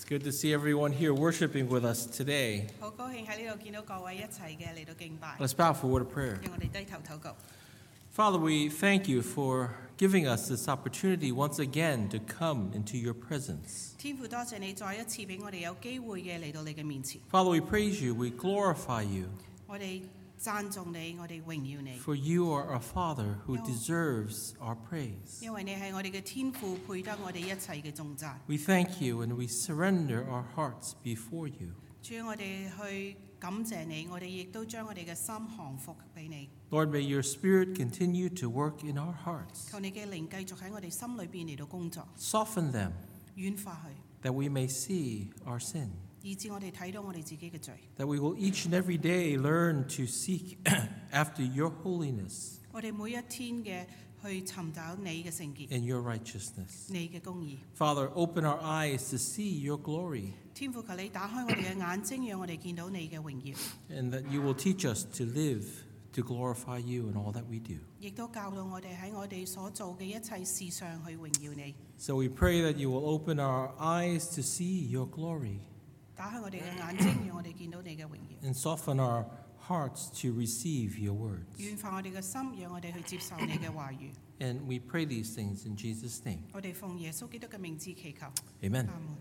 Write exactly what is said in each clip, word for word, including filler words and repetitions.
good to see everyone here worshiping with us today. 好高興喺呢度見到各位一齊嘅嚟到敬拜， Let's bow for a word of prayer. 讓我哋低頭禱告。 Father, we thank you for giving us this opportunity once again to come into your presence. 天父多謝你再一次俾我哋有機會嘅嚟到你嘅面前， Father, we praise you, we glorify you, 我哋讚頌你，我哋榮耀你， for you are a Father who deserves our praise. 因為你係我哋嘅天父，配得我哋一切嘅頌讚。 We thank you and we surrender our hearts before you. 主，我哋去感謝你，我哋亦都將我哋嘅心降服俾你。 Lord, may your Spirit continue to work in our hearts. 求你嘅靈繼續喺我哋心裏邊嚟到工作， Soften them 軟化佢， that we may see our sin. 以致我哋睇到我哋自己嘅罪。 That we will each and every day learn to seek after your holiness 我哋每一天嘅去尋找你嘅聖潔， and your righteousness. 你嘅公義。 Father, open our eyes to see your glory 天父，求你打開我哋嘅眼睛，讓我哋見到你嘅榮耀， and that you will teach us to live to glorify you in all that we do. 亦都教導我哋喺我哋所做嘅一切事上去榮耀你。 So we pray that you will open our eyes to see your glory 打開我哋嘅眼睛，讓我哋見到你嘅榮耀， and soften our hearts to receive your words. 軟化我哋嘅心，讓我哋去接受你嘅話語。 And we pray these things in Jesus' name. 我哋奉耶穌基督嘅名字祈求， Amen. 阿門。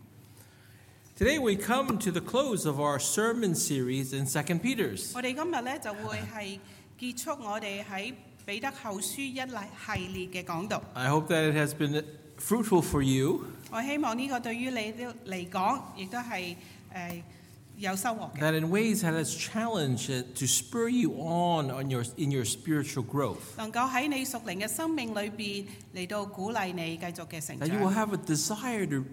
Today we come to the close of our sermon series in Second Peter's. 我哋今日咧就會係結束我哋喺彼得後書一系列嘅講道。 I hope that it has been fruitful for you. 我希望呢個對於你都嚟講，亦都係誒有收穫嘅。 That in ways that has challenged it to spur you on, on your, in your spiritual growth. 能夠喺你屬靈嘅生命裏邊嚟到鼓勵你繼續嘅成 That you will 長。 have a desire to,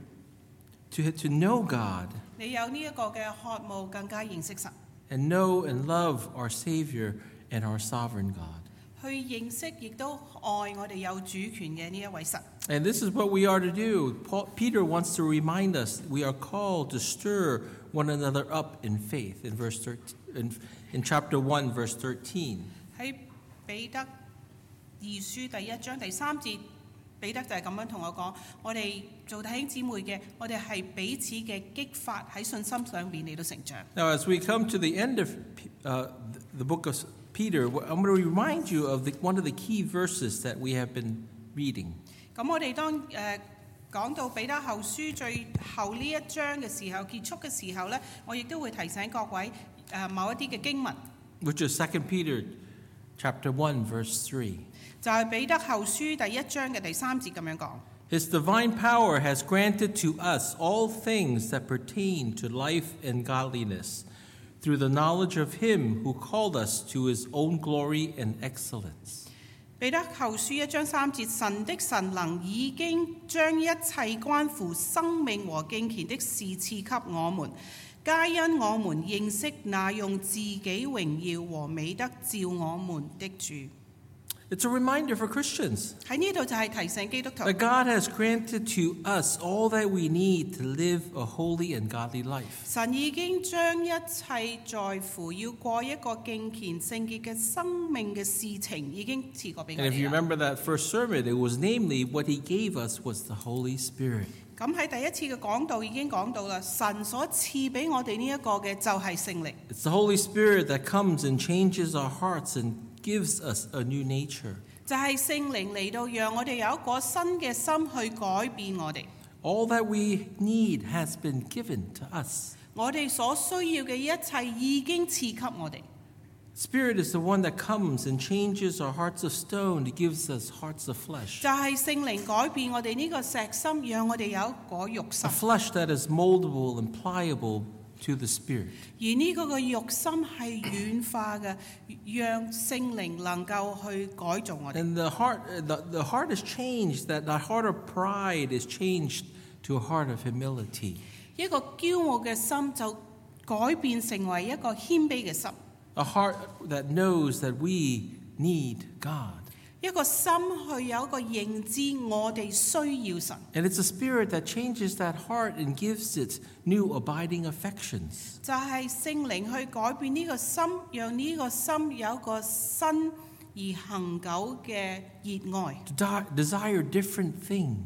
to, to know God 你有呢一個嘅渴慕，更加認識神， and know and love our Savior and our sovereign God. 去認識亦都愛我哋有主權嘅呢一位神。 And this is what we are to do. Paul, Peter wants to remind us we are called to stir one another up in faith in verse thirteen, in, in chapter one, verse thirteen. 喺彼得二書第一章第三節，彼得就係咁樣同我講：我哋做弟兄姊妹嘅，我哋係彼此嘅激發喺信心上邊嚟到成長。 Now, as we come to the end of uh, the book of Peter, I'm going to remind you of the, one of the key verses that we have been reading. 咁我哋當誒、呃、講到彼得後書最後呢一章嘅時候，結束嘅時候咧，我亦都會提醒各位誒、呃、某一啲嘅經文， Which is Second Peter chapter one, verse three. 就係彼得後書第一章嘅第三節咁樣講。 His divine power has granted to us all things that pertain to life and godliness through the knowledge of him who called us to his own glory and excellence. 彼得後書一章三節，神的神能已經將一切關乎生命和敬虔的事賜給我們，皆因我們認識那用自己榮耀和美德召我們的主。 It's a reminder for Christians 喺呢度就係提醒基督徒， that God has granted to us all that we need to live a holy and godly life. 神已經將一切在乎要過一個敬虔聖潔嘅生命嘅事情，已經賜過俾我 And if you 哋啦。 remember that first sermon, it was namely what he gave us was the Holy Spirit. 咁喺第一次嘅講道已經講到啦，神所賜俾我哋呢一個嘅就係聖靈。 It's the Holy Spirit that comes and changes our hearts and gives us a new nature. 就係聖靈嚟到，讓我哋有一個新嘅心去改變我哋。 All that we need has been given to us. 我哋所需要嘅一切已經賜給我哋。 Spirit is the one that comes and changes our hearts of stone. It gives us hearts of flesh. 就係聖靈改變我哋呢個石心，讓我哋有一個肉 A 心。 flesh that is moldable and pliable to the Spirit. 而呢個嘅肉心係軟化嘅，讓聖靈能夠去改造我哋。 And the heart, the, the heart is changed, that the heart of pride is changed to a heart of humility. 一個驕傲嘅心就改變成為一個謙卑嘅心。 A heart that knows that we need God. 一個心去有一個認知，我哋需要神。 And it's a spirit that changes that heart and gives it new abiding affections. 就係聖靈去改變呢個心，讓呢個心有一個新而恒久嘅熱愛。 To di- desire different things.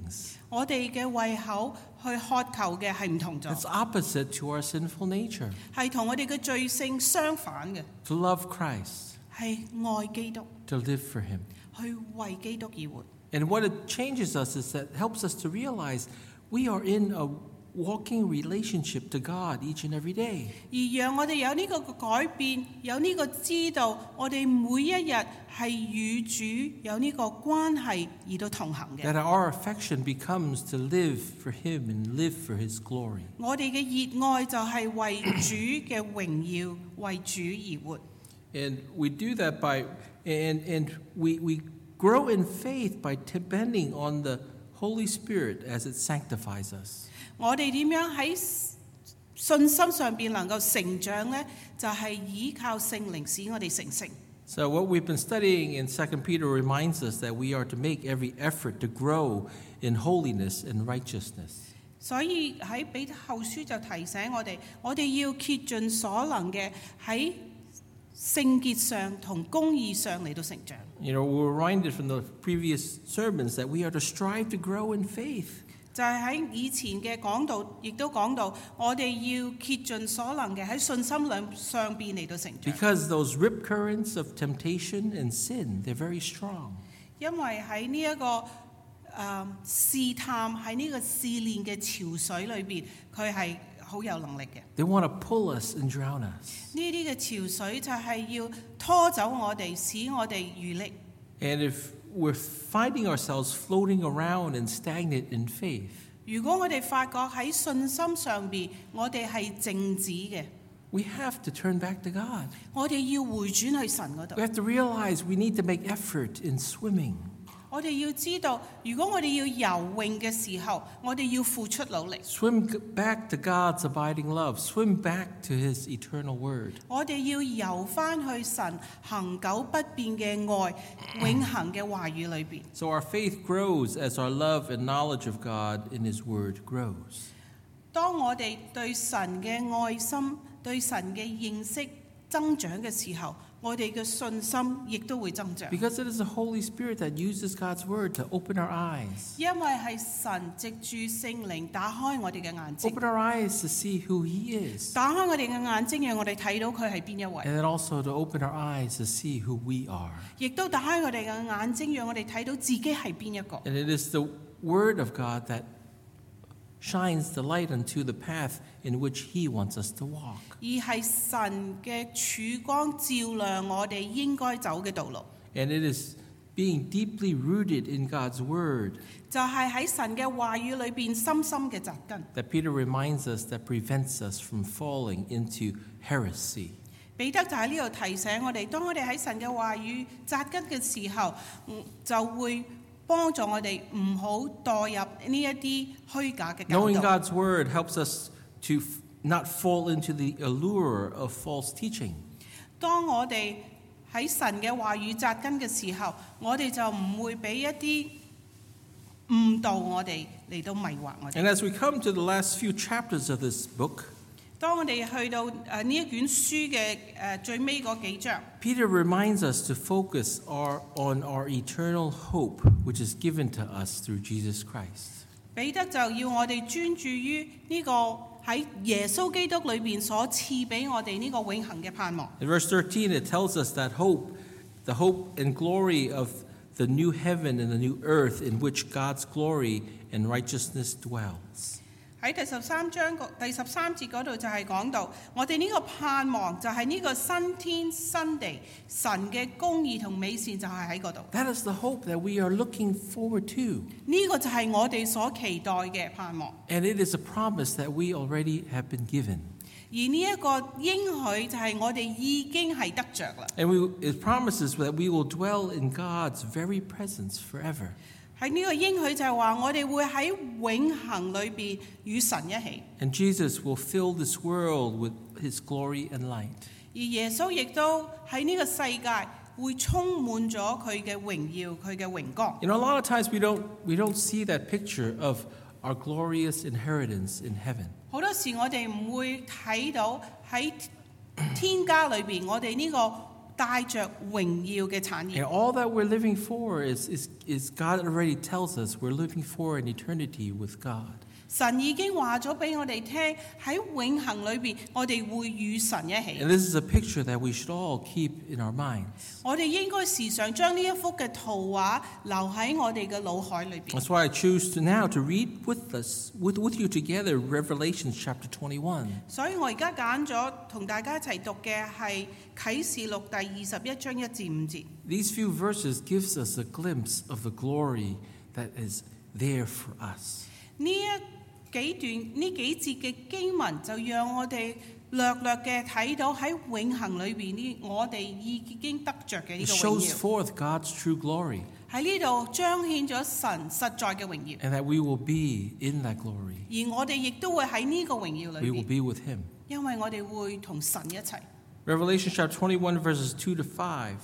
我哋嘅胃口去渴求嘅係唔同咗， It's opposite to our sinful nature. 係同我哋嘅罪性相反嘅， To love Christ, 係愛基督， to live for him. 去為基督而活。 And what it changes us is that it helps us to realize we are in a walking relationship to God each and every day. 而讓我哋有呢個改變，有呢個知道，我哋每一日係與主有呢個關係而到同行嘅。 That our affection becomes to live for him and live for his glory. 我哋嘅熱愛就係為主嘅榮耀，為主而活。 And we do that by, and, and we, we grow in faith by depending on the Holy Spirit as it sanctifies us. 我哋點樣喺信心上邊能夠成長呢？就係依靠聖靈使我哋成聖。 So what we've been studying in Second Peter reminds us that we are to make every effort to grow in holiness and righteousness. 所以喺彼得後書就提醒我哋，我哋要竭盡所能嘅喺聖潔上同公義上嚟到成長。 You know, we're reminded from the previous sermons that we are to strive to grow in faith. 就係喺以前嘅講道，亦都講到，我哋要竭盡所能嘅喺信心兩上邊嚟到成長。 Because those rip currents of temptation and sin, they're very strong. 因為喺呢一個誒、呃、試探喺呢個試煉嘅潮水裏邊，佢係好有能力嘅。 They want to pull us and drown us. 呢啲嘅潮水就係要拖走我哋，使我哋遇溺。 And if we're finding ourselves floating around and stagnant in faith, 如果我哋發覺喺信心上邊，我哋係靜止嘅， we have to turn back to God. 我哋要回轉去神嗰度 We。have to realize we need to make effort in swimming. 我哋要知道，如果我哋要游泳嘅時候，我哋要付出努力。 Swim back to God's abiding love. Swim back to his eternal word. 我哋要游翻去神恒久不變嘅愛、永恆嘅話語裏邊。 So our faith grows as our love and knowledge of God in his word grows. 當我哋對神嘅愛心、對神嘅認識增長嘅時候，我哋嘅信心亦都會增長。 Because it is the Holy Spirit that uses God's word to open our eyes. 因為係神藉住聖靈打開我哋嘅眼睛， Open our eyes to see who he is. 打開我哋嘅眼睛，讓我哋睇到佢係邊一位， And then also to open our eyes to see who we are. 亦都打開我哋嘅眼睛，讓我哋睇到自己係邊一個。 And it is the word of God that shines the light unto the path in which he wants us to walk. 而係神嘅曙光照亮我哋應該走嘅道路， And it is being deeply rooted in God's word 就係喺神嘅話語裏邊深深嘅扎根。 that Peter reminds us that prevents us from falling into heresy. 彼得就喺呢度提醒我哋，當我哋喺神嘅話語扎根嘅時候，嗯就會幫助我哋唔好墮入呢一啲虛假嘅教 Knowing 導。 God's word helps us to f- not fall into the allure of false teaching. 當我哋喺神嘅話語扎根嘅時候，我哋就唔會俾一啲誤導我哋嚟到迷惑我哋。 And as we come to the last few chapters of this book, 當我哋去到誒呢一卷書嘅誒最尾嗰幾章， Peter reminds us to focus our, on our eternal hope, which is given to us through Jesus Christ. 彼得就要我哋專注於呢個喺耶穌基督裏邊所賜俾我哋呢個永恆嘅盼望。 In verse thirteen, it tells us that hope, the hope and glory of the new heaven and the new earth in which God's glory and righteousness dwells. 喺第十三章個第十三節嗰度就係講到，我哋呢個盼望就係呢個新天新地，神嘅公義同美善就係喺嗰度。 That is the hope that we are looking forward to. 呢個就係我哋所期待嘅盼望。 And it is a promise that we already have been given. 而呢一個應許就係我哋已經係得着啦。 And we, it promises that we will dwell in God's very presence forever. 喺呢個應許就係話，我哋會喺永恆裏邊與神一起。 And Jesus will fill this world with his glory and light. 而耶穌亦都喺呢個世界會充滿咗佢嘅榮耀、佢嘅榮光。 You know, a lot of times we don't, we don't see that picture of our glorious inheritance in heaven. 好多時我哋唔會睇到喺天家裏邊，我哋呢個帶着榮耀嘅產 And 業。 all that we're living for is, is, is God already tells us we're living for an eternity with God. 神已經話咗俾我哋聽，喺永恆裏邊，我哋會與神一起。 And this is a picture that we should all keep in our minds. 我哋應該時常將呢一幅嘅圖畫留喺我哋嘅腦海裏邊。 That's why I choose to now to read with us, with, with you together, Revelation chapter twenty-one. 所以我而家揀咗同大家一齊讀嘅係啟示錄第二十一章一至五節。 These few verses gives us a glimpse of the glory that is there for us. 呢一幾段呢幾節嘅經文就讓我哋略略嘅睇到喺永恆裏邊呢，我哋已經得着嘅呢 It 個榮 shows 耀。 forth God's true glory, 喺呢度彰顯咗神實在嘅榮耀， and that we will be in that glory. 而我哋亦都會喺呢個榮耀裏 We will 邊， be with Him. 因為我哋會同神一齊。 Revelation chapter twenty-one, verses two to five.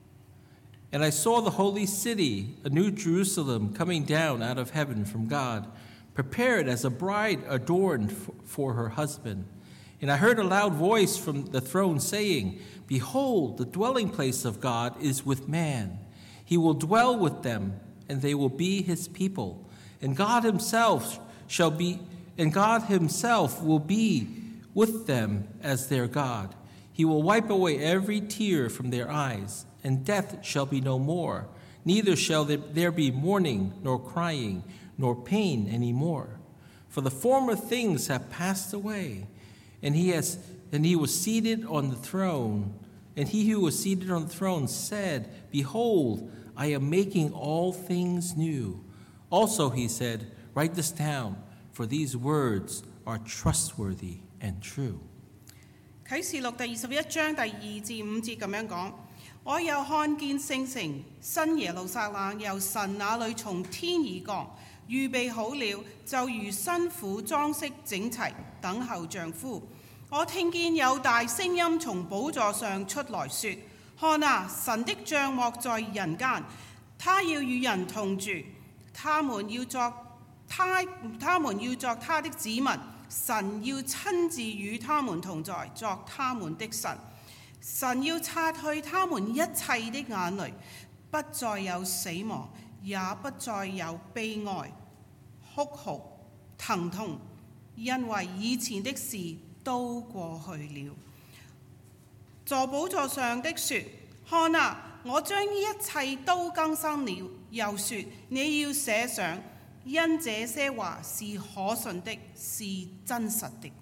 And I saw the holy city, a new Jerusalem, coming down out of heaven from God, prepared as a bride adorned f- for her husband. And I heard a loud voice from the throne saying, Behold, the dwelling place of God is with man. He will dwell with them, and they will be his people. And God himself shall be, and God himself will be with them as their God. He will wipe away every tear from their eyes, and death shall be no more. Neither shall there be mourning, nor crying, nor pain any more. For the former things have passed away. And he has and he was seated on the throne. And he who was seated on the throne said, Behold, I am making all things new. Also he said, Write this down, for these words are trustworthy and true. 啟示錄第二十一章第二至五節咁樣講：我又看見聖城新耶路撒冷由神那裏從天而降，預備好了，就如新婦裝飾整齊，等候丈夫。我聽見有大聲音從寶座上出來說：看啊，神的帳幕在人間，他要與人同住，他們要作他，他們要作他的子民。神要親自與他們同在，作他們的神。神要擦去他們一切的眼淚，不再有死亡，也不再有悲哀、哭號、疼痛，因為以前的事都過去了。坐寶座上的說：看啊，我將一切都更新了。又說：你要寫上，因這些話是可信的，是真實的。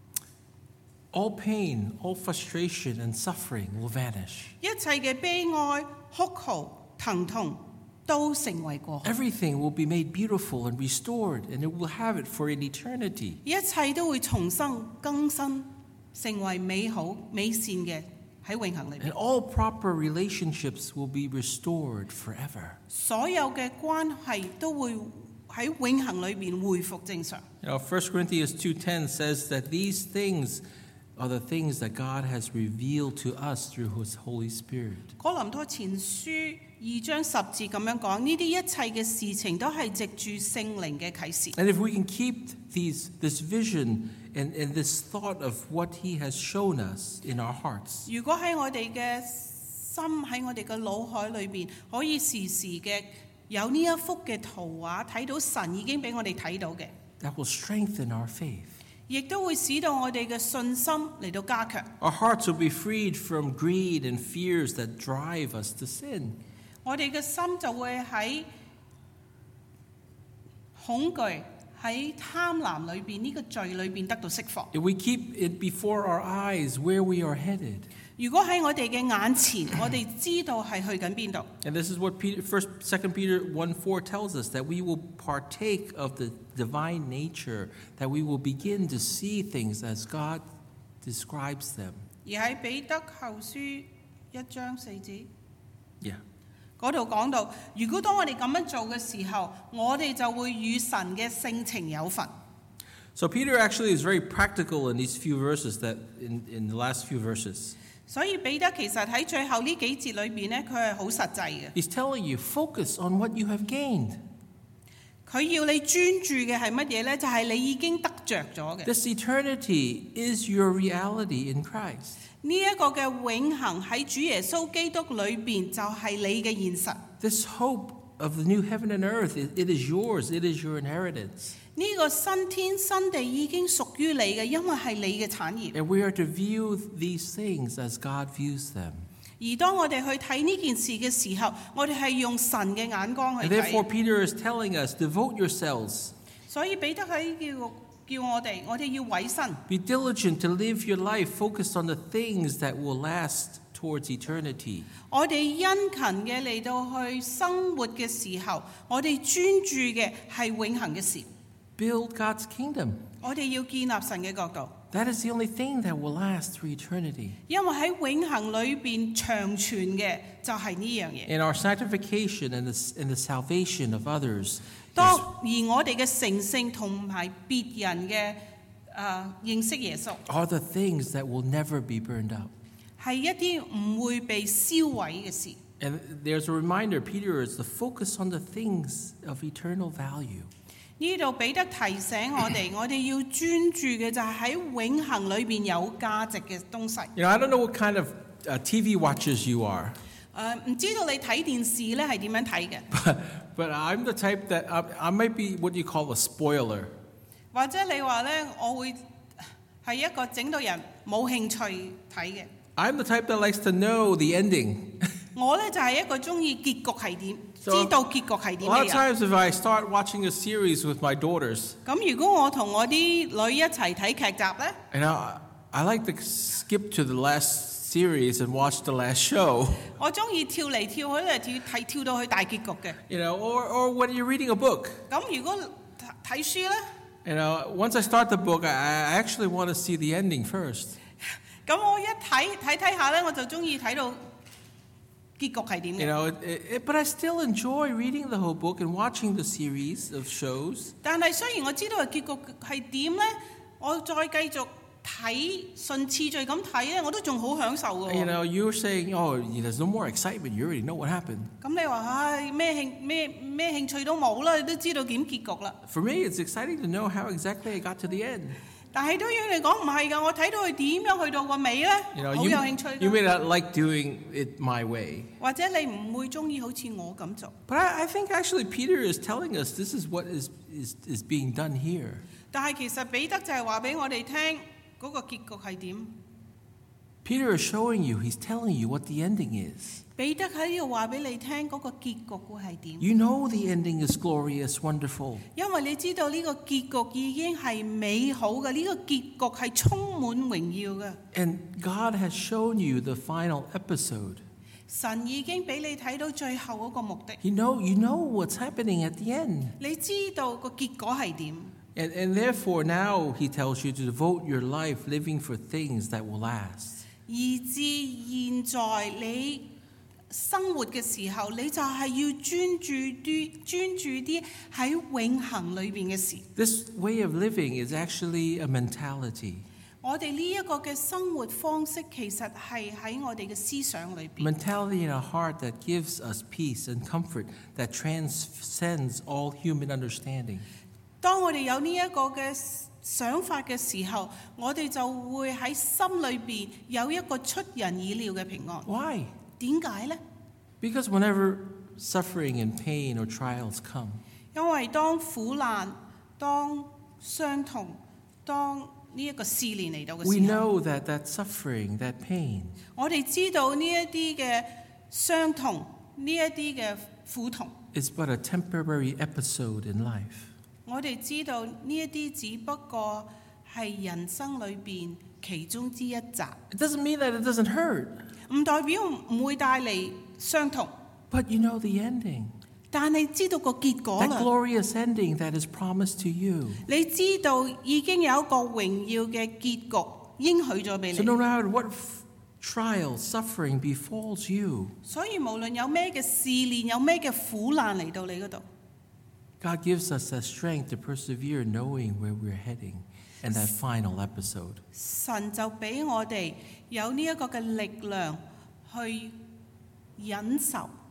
All pain, all frustration, and suffering will vanish. 一切嘅悲哀、哭號、疼痛都成為過去， Everything will be made beautiful and restored, and it will have it for an eternity. 一切都會重生更新，成為美好美善嘅喺永恆裏 And 邊。 all proper relationships will be restored forever. 所有嘅關係都會喺永恆裏邊恢復正常。 You know, First Corinthians two ten says that these things are the things that God has revealed to us through His Holy Spirit. 哥林多前書二章十節咁樣講，呢啲一切嘅事情都係藉住聖靈嘅啟示。 And if we can keep these, this vision and, and this thought of what He has shown us in our hearts, 如果喺我哋嘅心喺我哋嘅腦海裏邊，可以時時嘅有呢一幅嘅圖畫，睇到神已經俾我哋睇到嘅， that will strengthen our faith. 亦都會使到我哋嘅信心嚟到加強。 Our hearts will be freed from greed and fears that drive us to sin. 我哋嘅心就會喺恐懼、喺貪婪裏邊呢個罪裏邊得到釋放。 If we keep it before our eyes where we are headed, 如果喺我哋嘅眼前，我哋知道係去緊邊度。 and this is what Peter, First, Second Peter one four tells us, that we will partake of the divine nature, that we will begin to see things as God describes them. 而喺彼得後書一章四節 Yeah. 嗰度講到，如果當我哋咁樣做嘅時候，我哋就會與神嘅性情有份。 So Peter actually is very practical in these few verses, that in, in the last few verses. 所以彼得其實喺最後呢幾節裏邊呢，佢係好實際嘅。 He's telling you, focus on what you have gained. 佢要你專注嘅係乜嘢呢？就係、是、你已經得着咗嘅。 This eternity is your reality in Christ. 呢一個嘅永恆喺主耶穌基督裏邊就係你嘅現實。 This hope of the new heaven and earth, it, it is yours. It is your inheritance. 呢個新天新地已經屬於你嘅，因為係你嘅產業。 And we are to view these things as God views them. 而當我哋去睇呢件事嘅時候，我哋係用神嘅眼光去 And therefore 睇。 Peter is telling us, devote yourselves. 所以彼得喺叫叫我哋，我哋要委身， Be diligent to live your life focused on the things that will last towards eternity. 我哋殷勤嘅嚟到去生活嘅時候，我哋專注嘅係永恆嘅事。 Build God's kingdom. 我哋要建立神嘅國度， That is the only thing that will last through eternity. 因為喺永恆裏邊長存嘅就係呢樣嘢。 And our sanctification and the, and the salvation of others 當 is, 而我哋嘅成聖同埋別人嘅誒、呃、認識耶穌， are the things that will never be burned up. 係一啲唔會被燒毀嘅事。 And there's a reminder, Peter is to focus on the things of eternal value. 呢度彼得提醒我哋，我哋要專注嘅就係喺永恆裏邊有價值嘅東西。 You know, I don't know what kind of uh, T V watchers you are, 誒、唔知道你睇電視咧係點樣睇嘅， but, but I'm the type that I, I might be what you call a spoiler. 或者你話咧，我會係一個整到人冇興趣睇嘅。 I'm the type that likes to know the ending. 我咧就係、一個中意結局係點， So, 知道結局係 A 點 lot 嘅 of 人。 times if I start watching a series with my daughters, 咁如果我同我啲女一齊睇劇集咧， and I, I like to skip to the last series and watch the last show, 我中意跳嚟跳去咧，跳睇跳到去大結局嘅。 you know, or, or when you're reading a book. 咁如果睇睇書咧， You know, once I start the book, I, I actually want to see the ending first. 咁我一睇睇睇下咧，我就中意睇到結局係點 You 嘅。 know, it, it, but I still enjoy reading the whole book and watching the series of shows. 但係雖然我知道個結局係點咧，我再繼續睇順次序咁睇咧，我都仲好享受嘅 You 喎。 know, you were saying, oh, there's no more excitement. You already know what happened. 咁你話唉咩興咩咩興趣都冇啦，你都知道點結局啦。 For me, it's exciting to know how exactly I got to the end. 但係對於你嚟講唔係㗎，我睇到佢點樣去到個尾咧， You know, 好 you, 有興趣 you 㗎。 may not like doing it my way. 或者你唔會中意好似我咁做。 But I, I think actually Peter is telling us this is what is, is, is being done here. 但係其實彼得就係話俾我哋聽嗰個結局係點。 Peter is showing you, he's telling you what the ending is. 彼得喺度話俾你聽嗰個結局會係點， You know the ending is glorious, wonderful. 因為你知道呢個結局已經係美好嘅，呢、個結局係充滿榮耀嘅。 And God has shown you the final episode. 神已經俾你睇到最後嗰個目的， You know, you know what's happening at the end. 你知道個結果係點， And, and therefore now he tells you to devote your life living for things that will last. 以至現在你生活嘅時候，你就係要專注啲專注啲喺永恆裏邊嘅事。 This way of living is actually a mentality. 我哋呢一個嘅生活方式其實係喺我哋嘅思想裏邊， Mentality in a heart that gives us peace and comfort that transcends all human understanding. 當我哋有呢一個嘅想法嘅時候，我哋就會喺心裏邊有一個出人意料嘅平安。 Why? 點解呢？ Because whenever suffering and pain or trials come, 因為當苦難、當傷痛、當呢一個試煉嚟到嘅 we 時候， know that that suffering, that pain, 我哋知道呢一啲嘅傷痛、呢一啲嘅苦痛， is but a temporary episode in life. 我哋知道呢一啲只不過係人生裏邊其中之一集， It doesn't mean that it doesn't hurt, 唔代表唔會帶嚟傷痛， but you know the ending. 但係知道個結果 That 啦。 glorious ending that is promised to you. 你知道已經有一個榮耀嘅結局應許咗俾 So 你， no matter what f- trial, suffering befalls you, 所以無論有咩嘅試煉，有咩嘅苦難嚟到你嗰度， God gives us that strength to persevere knowing where we're heading and that final episode. 神就俾我哋有呢一個嘅力量去忍受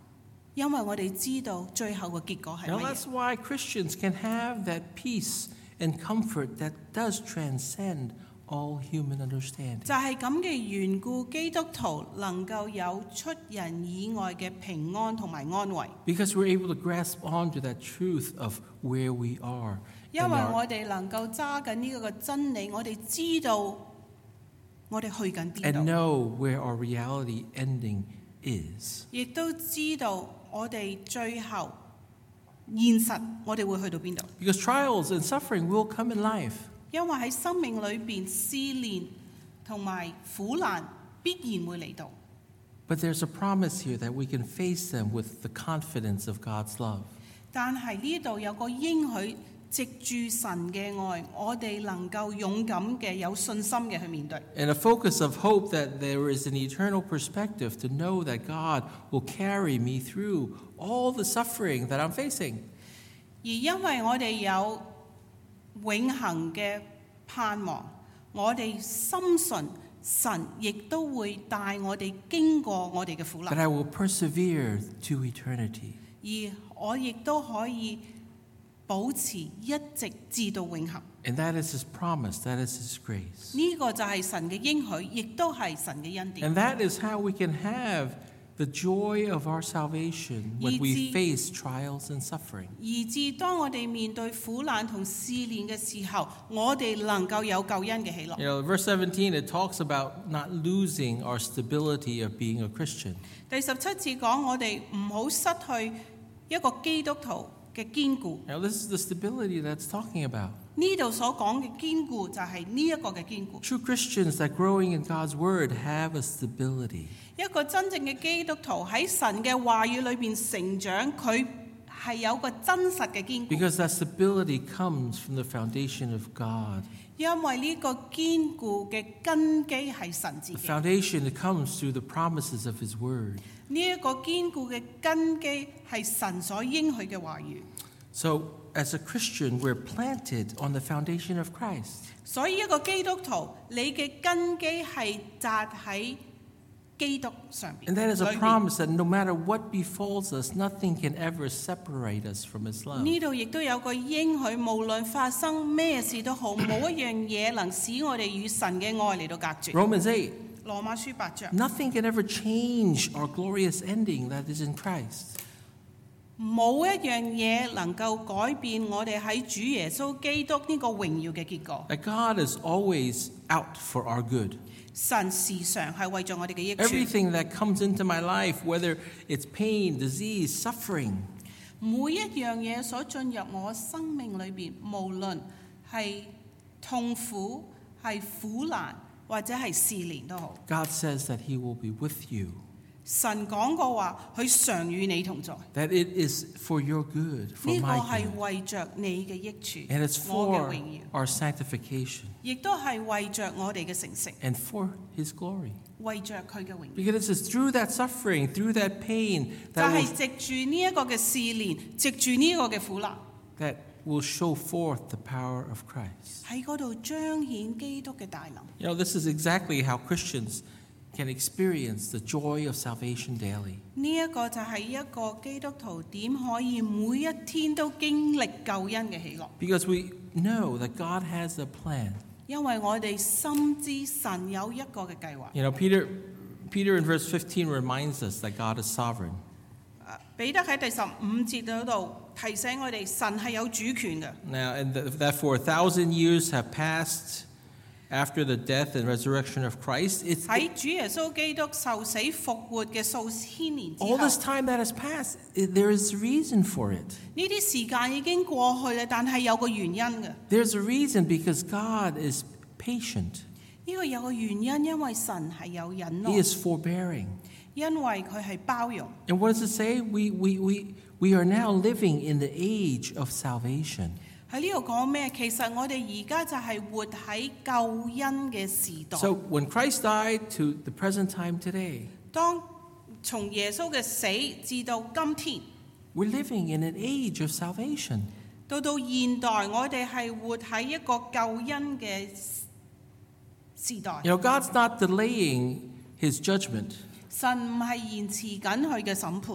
因為我哋知道最後嘅結果係 Now 乜嘢。 that's why Christians can have that peace and comfort that does transcend all human understanding. 就係咁嘅緣故，基督徒能夠有出人以外嘅平安同埋安慰， Because we're able to grasp onto that truth of where we are. 因 and 為 our- 我哋能夠揸緊呢個嘅真理，我哋知道我哋去緊邊 and 度， know where our reality ending is. 亦都知道我哋最後現實我哋會去到邊度。 Because trials and suffering will come in life. 因為喺生命裏邊試煉同埋苦難必然會嚟到， But there's a promise here that we can face them with the confidence of God's love. 但係呢度有個應許，藉住神嘅愛，我哋能夠勇敢嘅、有信心嘅去面對。 And a focus of hope that there is an eternal perspective to know that God will carry me through all the suffering that I'm facing. 而因為我哋有永恆嘅盼望，我哋深信神亦都會帶我哋經過我哋嘅苦 That 難， I will persevere to eternity. 而我亦都可以保持一直至到永恆。 And that is His promise, that is His grace. 呢個就係神嘅應許，亦都係神嘅恩典。 And that is how we can have the joy of our salvation when we 以致- face trials and suffering. 以至當我哋面對苦難同試煉嘅時候，我哋能夠有救恩嘅喜樂。 You know, verse seventeen, it talks about not losing our stability of being a Christian. 第十七節講我哋唔好失去一個基督徒嘅堅固。 Now, this is the stability that's talking about. 呢度所講嘅堅固就係呢一個嘅堅固。 True Christians that growing in God's Word have a stability. 一個真正嘅基督徒喺神嘅話語裏邊成長，佢係有個真實嘅堅固。 Because that stability comes from the foundation of God. 因為呢個堅固嘅根基係神自 The 己。 foundation that comes through the promises of His Word. 呢一個堅固嘅根基係神所應許嘅話語。 So, as a Christian, we're planted on the foundation of Christ. 所以一個基督徒，你嘅根基係扎喺基督上邊。 And that is a 裏邊 promise that no matter what befalls us, nothing can ever separate us from His love. 呢度亦都有個應許，無論發生咩事都好，冇一樣嘢能使我哋與神嘅愛嚟到隔絕。 Romans eight, 羅馬書八章， nothing can ever change our glorious ending that is in Christ. 冇一樣嘢能夠改變我哋喺主耶穌基督呢個榮耀嘅結果。 That God is always out for our good. 神時常係為咗我哋嘅益處。 Everything that comes into my life, whether it's pain, disease, suffering, 每一樣嘢所進入我生命裏邊，無論係痛苦、係苦難或者係試煉都好， God says that He will be with you. 神講過話，佢常與你同在。 That it is for your good, for 呢個 my 係 good. 為着你嘅益處， And it's 我嘅 for 榮耀， our sanctification 亦都係為着我哋嘅成聖， and for His glory. 為着佢嘅榮耀。 Because it's through that suffering, through that pain, 就 that 係 will, 藉住呢一個嘅試煉，藉住呢個嘅苦難， that will show forth the power of Christ. 喺嗰度彰顯基督嘅大能。 You know, this is exactly how Christians can experience the joy of salvation daily. 呢一個就係一個基督徒點可以每一天都經歷救恩嘅喜樂， Because we know that God has a plan. 因為我哋深知神有一個嘅計劃。 You know, Peter, Peter in verse fifteen reminds us that God is sovereign. 彼得喺第十五節嗰度提醒我哋，神係有主權嘅。 Now, and th- that for a thousand years have passed after the death and resurrection of Christ, it's 喺主耶穌基督受死復活嘅數千年之 all 後， this time that has passed. It, there is a reason for it. 呢啲時間已經過去啦，但係有個原因嘅。 There's a reason because God is patient. 呢個有個原因，因為神係有忍耐 He，is forbearing. 因為佢係包容。 And what does it say? We, we, we, we are now living in the age of salvation. 喺呢度講咩？其實我哋而家就係活喺救恩嘅時代。 So when Christ died to the present time today, 當從耶穌嘅死至到今天， we're living in an age of salvation. 到到現代，我哋係活喺一個救恩嘅時代。 You know, God's not delaying His judgment. 神唔係延遲緊佢嘅審判，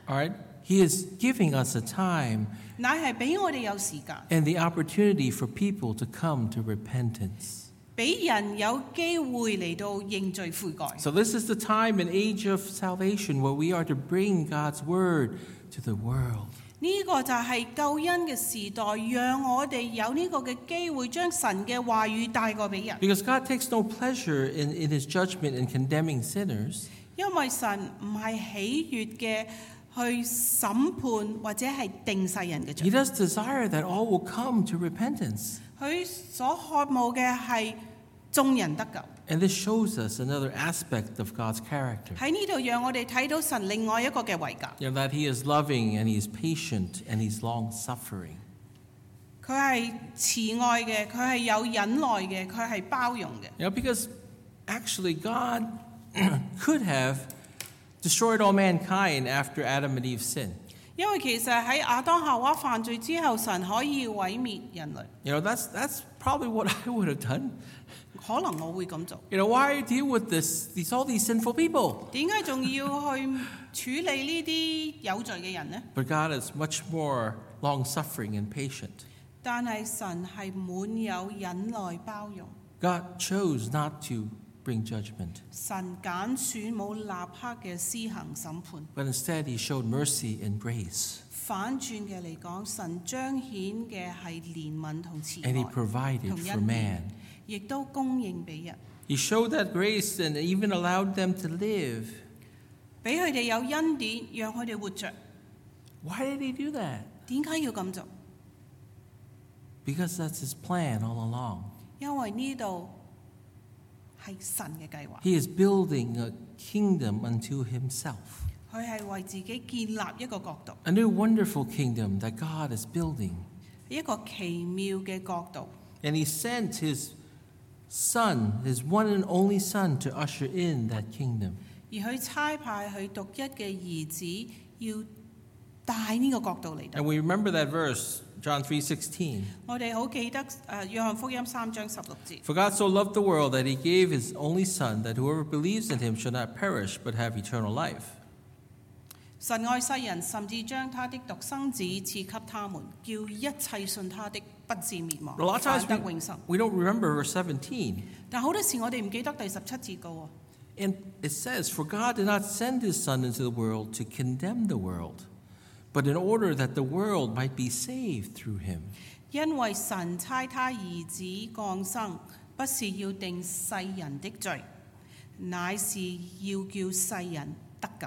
All right? He is giving us a time 乃係俾我哋有時間， and the opportunity for people to come to repentance. 俾人有機會嚟到認罪悔改。 So this is the time and age of salvation where we are to bring God's word to the world. 呢個就係救恩嘅時代，讓我哋有呢個嘅機會，將神嘅話語帶過俾人。 Because God takes no pleasure in, in his judgment in condemning sinners. 因為神唔係喜悅嘅去審判或者係定世人嘅 He 罪， does desire that all will come to repentance. 佢所渴慕嘅係眾人得救。 And this shows us another aspect of God's character. 喺呢度讓我哋睇到神另外一個嘅位格， You know, that he is loving and he's patient and he's long-suffering. 佢係慈愛嘅，佢係有忍耐嘅，佢係包容嘅。 You know, because actually God could have destroyed all mankind after Adam and Eve sinned. 因為其實喺亞當夏娃犯罪之後，神可以毀滅人類。 You know, that's that's probably what I would have done. 可能我會咁做。 You know, why deal with this these all these sinful people? 點解仲要去處理呢啲有罪嘅人呢？ But God is much more long-suffering and patient. 但係神係滿有忍耐包容。 God chose not to bring judgment, 神揀選冇立刻嘅施行審判， but instead he showed mercy and grace. 反轉嘅嚟講，神彰顯嘅係憐憫同慈 And he 愛， provided 同 for 恩典， man. 亦都供應俾人， He showed that grace and even allowed them to live. 俾佢哋有恩典，讓佢哋活着。 Why did he do that? 點解要咁做？ Because that's his plan all along. 因為呢度係神嘅計劃， He is building a kingdom unto himself. 佢係為自己建立一個國度， A new wonderful kingdom that God is building. 一個奇妙嘅國度。 And he sent his son, his one and only son, to usher in that kingdom. 而佢差派佢獨一嘅兒子，要帶呢個國度嚟到。 And we remember that verse, John three sixteen. 我哋好記得誒約翰福音三章十六節。 For God so loved the world that he gave his only son, that whoever believes in him shall not perish, but have eternal life. 神愛世人，甚至將他的獨生子賜給他們，叫一切信他的不至滅 A 亡， lot of 反 times 得永生。 we, we don't remember verse seventeen. 但好多時我哋唔記得第十七節嘅喎。 And it says, For God did not send his son into the world to condemn the world, but in order that the world might be saved through him. 因為神差他兒子降生，不是要定世人的罪，乃是要叫世人得救。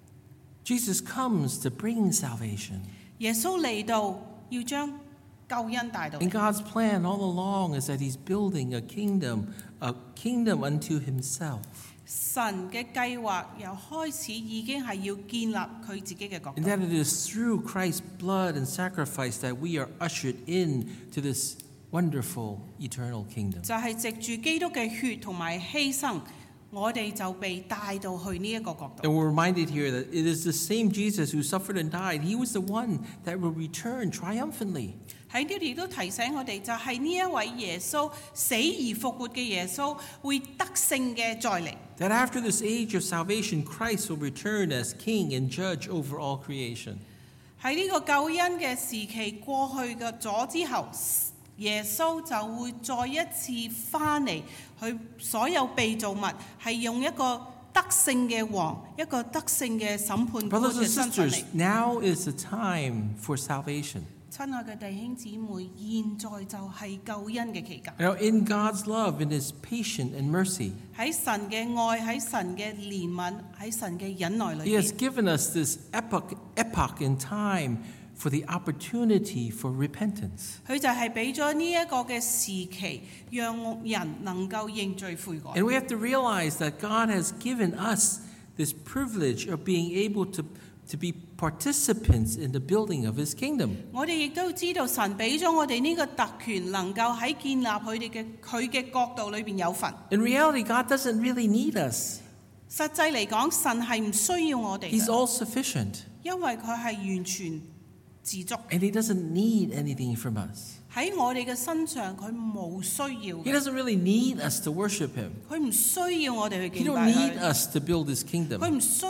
Jesus comes to bring salvation. 耶穌嚟到要將救恩帶到 And 嚟。 God's plan all along is that he's building a kingdom, a kingdom unto himself. 神嘅計劃由開始已經係要建立佢自己嘅國 And 度， that it is through Christ's blood and sacrifice that we are ushered into this wonderful eternal kingdom. 就係藉住基督嘅血同埋犧牲，我哋就被帶到去呢一個國 And 度。 we're reminded here that it is the same Jesus who suffered and died. He was the one that will return triumphantly. 喺呢度亦都提醒我哋，就係呢一位耶穌死而復活嘅耶穌，會得勝嘅再嚟。 That after this age of salvation, Christ will return as king and judge over all creation. 喺呢個救恩嘅時期過去嘅咗之後，耶穌就會再一次翻嚟，佢所有被造物係用一個得勝嘅王，一個得勝嘅審判官 Brothers 嘅 and 身份嚟 sisters,。now is the time for salvation. 親愛嘅弟兄姊妹，現在就係救恩嘅期間。 Now, in God's love, in his patience and mercy, 喺神嘅愛，喺神嘅憐憫，喺神嘅忍耐裏 he has 邊， given us this epoch, epoch in time for the opportunity for repentance. 佢就係俾咗呢一個嘅時期，讓人能夠認罪悔改。 And we have to realize that God has given us this privilege of being able to, to be participants in the building of his kingdom. 我哋亦都知道神俾咗我哋呢個特權，能夠喺建立佢哋嘅佢嘅國度裏邊有份。 In reality, God doesn't really need us. 實際嚟講，神係唔需要我哋 He's 嘅， all sufficient. 因為佢係完全自足。 And he doesn't need anything from us. 喺我哋嘅身上，佢冇需要 He 嘅， doesn't really need us to worship him. 佢唔需要我哋去 He 敬 don't 拜 need 佢， us to build his 佢 kingdom. 唔需要我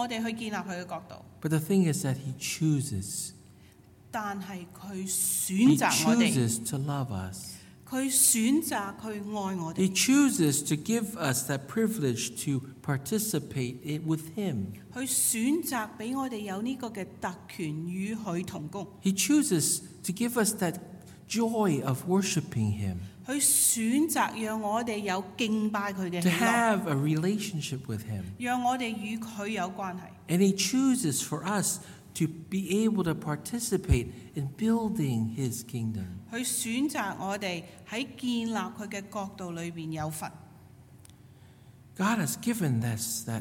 我哋去建立佢嘅國度， But the thing is that He chooses. 但係佢 He 選擇我哋， chooses to love us. 佢選擇去愛我 He 哋， chooses to give us that privilege to participate in, with Him. 佢選擇俾我哋有呢個嘅特權與佢同工， He chooses to give us that joy of worshiping Him, 佢選擇讓我哋有敬拜佢嘅 to 喜樂， have a relationship with Him. 讓我哋與佢有關係。 And He chooses for us to be able to participate in building His kingdom. 佢選擇我哋喺建立佢嘅國度裏邊有份。 God has given us that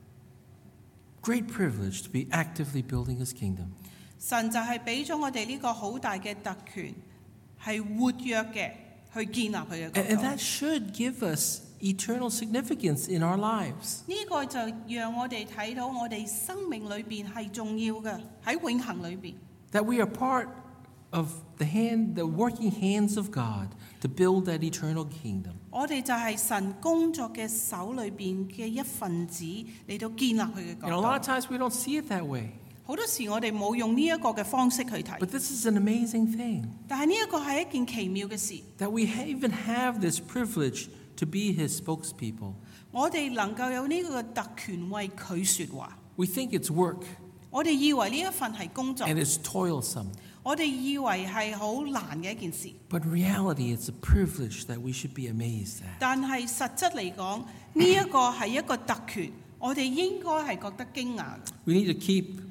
great privilege to be actively building His kingdom. 神就係俾咗我哋呢個好大嘅特權，係活躍嘅去建立佢嘅 And, 國 and 度。 that should give us eternal significance in our lives. 呢個就讓我哋睇到我哋生命裏邊係重要嘅，喺永恆裏邊。 That we are part of the hand, the working hands of God to build that eternal kingdom. 我哋就係神工作嘅手裏邊嘅一份子嚟到建立佢嘅 And a lot 國 of 度。 times we don't see it that way. 好多時我哋冇用呢一個嘅方式去 But 睇， this is an amazing thing 但係呢一個係一件奇妙嘅事。 that we ha- even have this privilege to be His spokespeople. 我哋能夠有呢個特權為佢説話， We think it's work 我哋以為呢一份係工作， and it's toilsome. 我哋以為係好難嘅一件事， But in reality, it's a privilege that we should be amazed at. 但係實質嚟講，呢一個係一個特權，我哋應該係覺得驚訝嘅。 We need to keep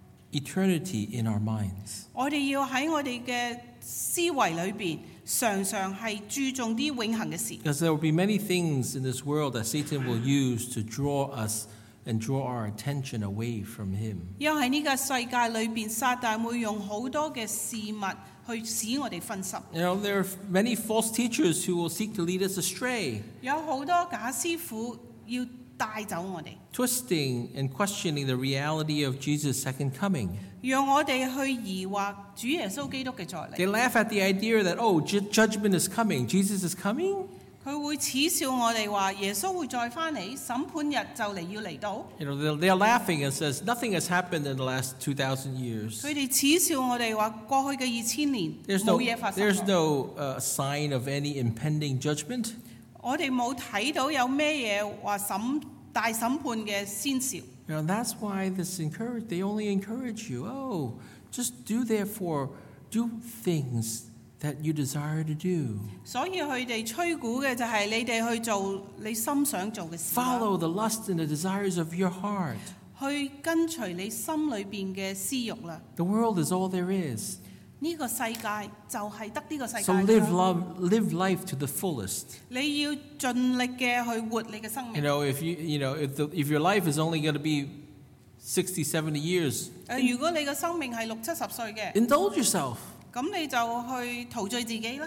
eternity in our minds. 我哋要喺我哋嘅思維裏邊，常常係注重啲永恆嘅事， Because there will be many things in this world that Satan will use to draw us and draw our attention away from Him. 因為喺呢個世界裏邊，撒旦會用好多嘅事物去使我哋分心。 You know, there are many false teachers who will seek to lead us astray, 有好多假師傅要帶走我哋， twisting and questioning the reality of Jesus' second coming. 讓我哋去疑惑主耶穌基督嘅再 They 嚟。 laugh at the idea that, oh, ju- judgment is coming, Jesus is coming. 佢會恥笑我哋話耶穌會再翻嚟，審判日就嚟要嚟到。 You know, they're, they're laughing and says, nothing has happened in the last two thousand years. 佢哋恥笑我哋話過去嘅二千年 There's 冇 no, 嘢發生 there's 過。 no uh, sign of any impending judgment. 我哋冇睇到有咩嘢話審大審判嘅先兆。 You know, that's why this encourage, they only encourage you, oh, just do therefore, do things that you desire to do. 所以佢哋吹鼓嘅就係你哋去做你心想做嘅事啦， Follow the lust and the desires of your heart. 去跟隨你心裏邊嘅私欲啦。 The world is all there is. 呢個世界就係得呢個世界 So 㗎 live, 啦。 love, live life to the fullest. 你要盡力嘅去活你嘅生 You 命。 know, if you, you know, if, the, if your life is only going to be sixty, seventy years, 誒，如果你嘅生命係六七十歲嘅， indulge yourself. 咁你就去陶醉自己啦。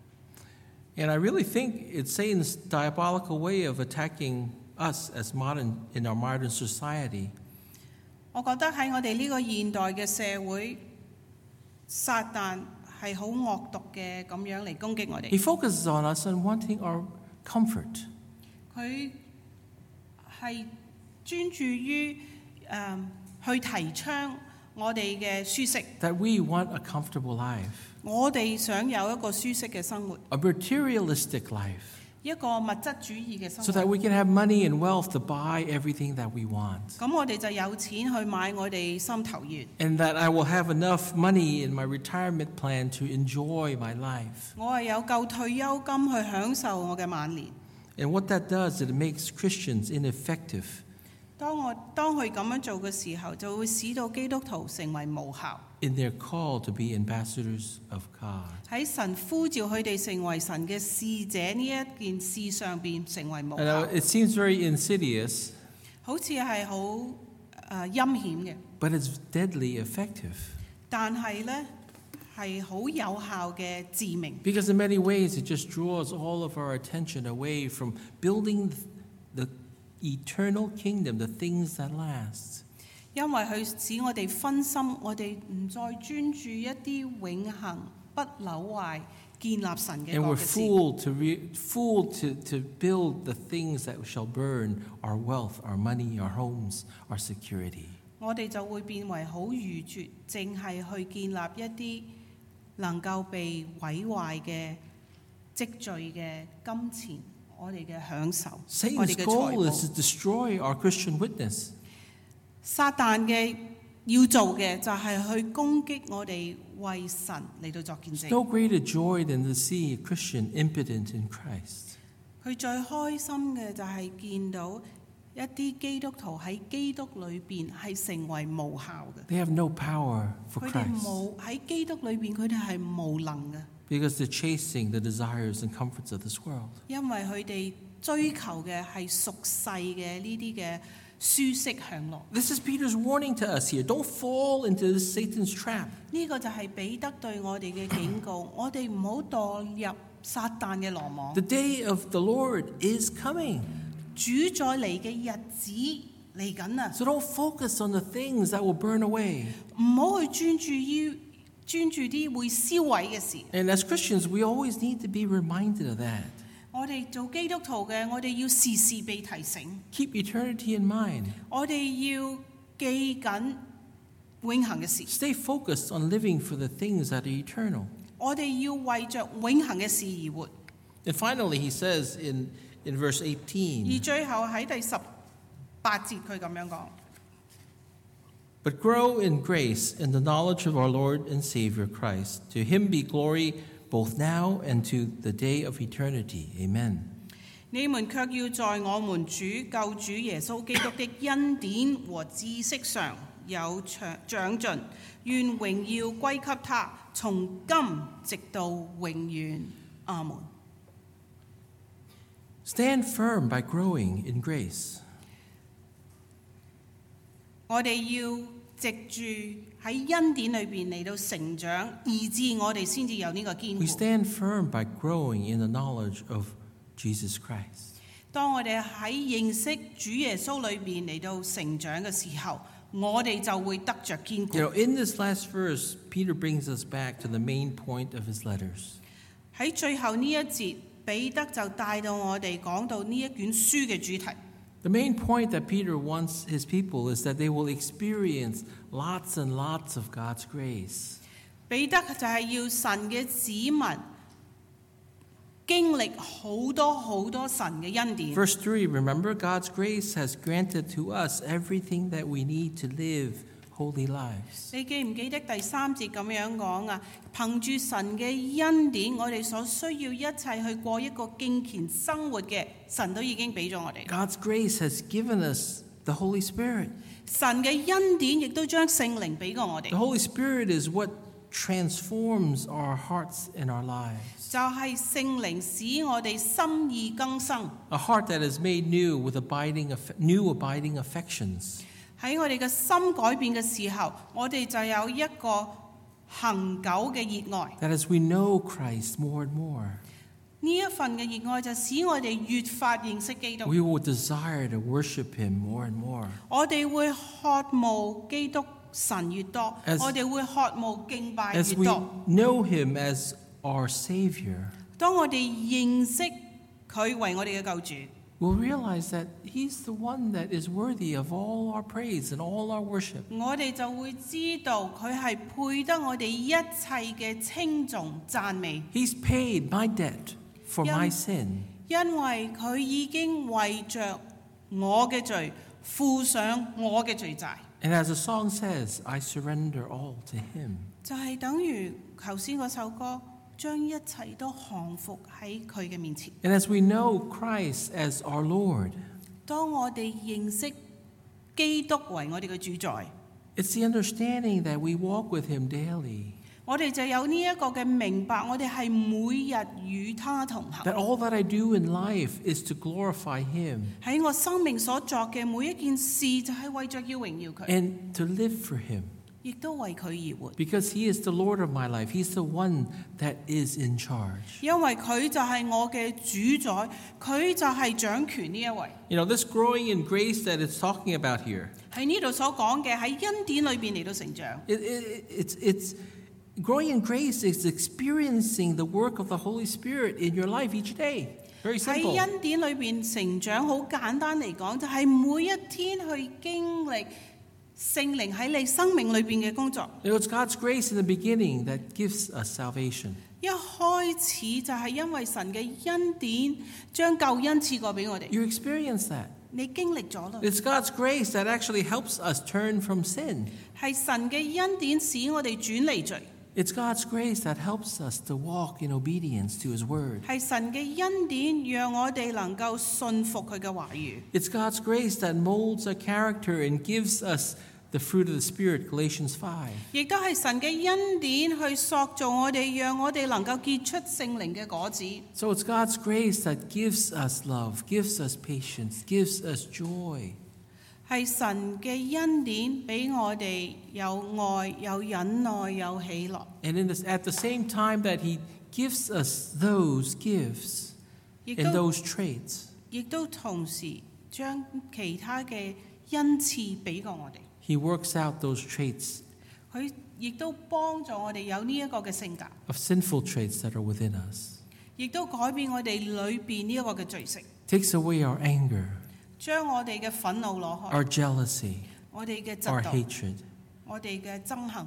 And I really think it's Satan's diabolical way of attacking us as modern, in our modern society. 我覺得喺我哋呢個現代嘅社會，撒旦係好惡毒嘅咁樣嚟攻擊我 He 哋。 focuses on us and wanting our comfort. 佢係專注於誒、呃去提倡我哋嘅舒適， That we want a comfortable life, 我哋想有一個舒適嘅生活， a materialistic life, 一個物質主義嘅生 so that 活。 we can have money and wealth to buy everything that we want. 咁我哋就有錢去買我哋心頭願。 And that I will have enough money in my retirement plan to enjoy my life. 我係有夠退休金去享受我嘅晚年。 And what that does, it makes Christians ineffective. 當我當佢咁樣做嘅時候，就會使到基督徒成為無效。 In their call to be ambassadors of God. 喺神呼召佢哋成為神嘅使者呢一件事上邊成為無 I know 效， it seems very insidious, 好似係好誒陰險嘅， but it's deadly effective. 但係呢係好有效嘅致命， Because in many ways, it just draws all of our attention away from building the eternal kingdom, the things that last. 因為佢使我哋分心，我哋唔再專注一啲永恆不朽壞建立神嘅 And 國 we're 嘅事。 fooled to, re, fooled to, to build the things that shall burn our wealth, our money, our homes, our security. 我哋就會變為好愚拙，淨係去建立一啲能夠被毀壞嘅積聚嘅金錢，我哋嘅享受，我哋 Satan's 嘅財 goal is 寶。 to destroy our Christian witness. 撒旦嘅要做嘅就係去攻擊我哋為神嚟到作見 There's 證。 no greater joy than to see a Christian impotent in Christ. 佢最開心嘅就係見到一啲基督徒喺基督裏邊係成為無效嘅。 They have no power for 佢哋 Christ 冇喺基督裏邊，佢哋係無能嘅， because they're chasing the desires and comforts of this world. 因為佢哋追求嘅係屬世嘅呢啲嘅舒適享樂。 This is Peter's warning to us here. Don't fall into this Satan's trap. 呢個就係彼得對我哋嘅警告，我哋唔好墮入撒旦嘅羅網。 The day of the Lord is coming. 主再嚟嘅日子嚟緊啊！ So don't focus on the things that will burn away. 唔好去專注於專注啲會燒毀嘅事。 And as Christians, we always need to be reminded of that. 我哋做基督徒嘅，我哋要時時被提醒， Keep eternity in mind. 我哋要記緊永恆嘅事， Stay focused on living for the things that are eternal. 我哋要為着永恆嘅事而活。 And finally, he says in, in verse 而 eighteen, 最後喺第十八節佢咁樣講。 But grow in grace and the knowledge of our Lord and Savior Christ. To him be glory both now and to the day of eternity. Amen. 你們卻要在我們主救主耶穌基督的恩典和知識上有長長進，願榮耀歸給他，從今直到永遠。阿門。 Stand firm by growing in grace. 我哋要藉住喺恩典裏邊嚟到成長，以致我哋先至有呢個堅 We 固。 stand firm by growing in the knowledge of Jesus Christ. 當我哋喺認識主耶穌裏邊嚟到成長嘅時候，我哋就會得着堅固。 You know, in this last verse, Peter brings us back to the main point of his letters. 喺最後呢一節，彼得就帶到我哋講到呢一卷書嘅主題。 The main point that Peter wants his people is that they will experience lots and lots of God's grace. 彼得就係要神嘅子民經歷好多好多神嘅恩典。 Verse three, remember, God's grace has granted to us everything that we need to live holy lives. 你記唔記得第三節咁樣講啊？憑住神嘅恩典，我哋所需要一切去過一個敬虔生活嘅，神都已經俾咗我哋。 God's grace has given us the Holy Spirit. 神嘅恩典亦都將聖靈俾過我哋 The， Holy Spirit is what transforms our hearts and our lives. 就係聖靈使我哋心意更新。 A heart that is made new with abiding, aff- new abiding affections. 喺我哋嘅心改變嘅時候，我哋就有一個恒久嘅熱愛。 That as we know Christ more and more, 呢一份嘅熱愛就使我哋越發認識基督。 we will desire to worship Him more and more. 我哋會渴慕基督神越多， As- 我哋會渴慕敬拜 As 越 we 多。 know Him as our Savior, 當我哋認識佢為我哋嘅救主， we'll realize that He's the one that is worthy of all our praise and all our worship. 我哋就會知道佢係配得我哋一切嘅稱頌讚美， He's paid my debt for Yeah. my sin. 因為佢已經為着我嘅罪負上我嘅罪債。 And as the song says, I surrender all to Him. 就係等於頭先嗰首歌，將一切都降服喺佢嘅面前。 And as we know Christ as our Lord, 當我哋認識基督為我哋嘅主宰， it's the understanding that we walk with Him daily. 我哋就有呢一個嘅明白，我哋係每日與他同行。 That all that I do in life is to glorify Him 喺我生命所作嘅每一件事，就係為着要榮耀佢， and to live for Him. 亦都為佢而活。 Because He is the Lord of my life. He's the one that is in charge. 因為佢就係我嘅主宰，佢就係掌權呢一位。 You know, this growing in grace that it's talking about here, 喺呢度所講嘅喺恩典裏邊嚟到成長， it, it, it's, it's, Growing in grace is experiencing the work of the Holy Spirit in your life each day. Very 喺 simple. 恩典裏邊成長，好簡單嚟講，就係每一天去經歷聖靈喺你生命裏邊嘅工作。 It was God's grace in the beginning that gives us salvation. 一開始就係因為神嘅恩典將救恩賜過俾我哋， You experience that. 你經歷咗啦。 It's God's grace that actually helps us turn from sin. 係神嘅恩典使我哋轉離罪， It's God's grace that helps us to walk in obedience to His Word. 係神嘅恩典讓我哋能夠信服佢嘅話語。 It's God's grace that molds our character and gives us the fruit of the Spirit, Galatians five. 亦都係神嘅恩典去塑造我哋，讓我哋能夠結出聖靈嘅果子。 So it's God's grace that gives us love, gives us patience, gives us joy. 係神嘅恩典俾我哋有愛、有忍耐、有喜樂， And in this, at the same time that He gives us those gifts 亦 and 都 those traits, 亦都同時將其他嘅恩賜俾過我哋。 He works out those traits 佢亦都幫助我哋有呢一個嘅性格， of sinful traits that are within us. 亦都改變我哋裏邊呢一個嘅罪性， Takes away our anger, 將我哋嘅憤怒攞開， our jealousy, 我哋嘅 our 嫉妒， hatred. 我哋嘅憎恨，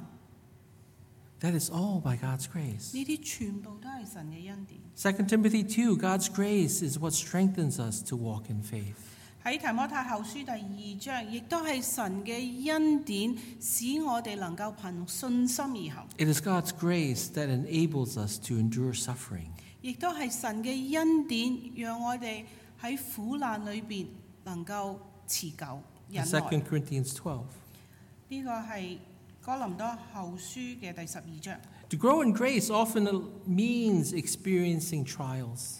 That is all by God's grace. 呢啲全部都係神嘅恩典。 Second Timothy two, God's grace is what strengthens us to walk in faith. 喺提摩太後書第二章，亦都係神嘅恩典，使我哋能夠憑信心而行。 It is God's grace that enables us to endure suffering. 亦都係神嘅恩典，讓我哋喺苦難裏邊能夠持久 In 忍 Second 耐。 Corinthians twelve. 呢個係哥林多後書嘅第十二章。 To grow in grace often means experiencing trials.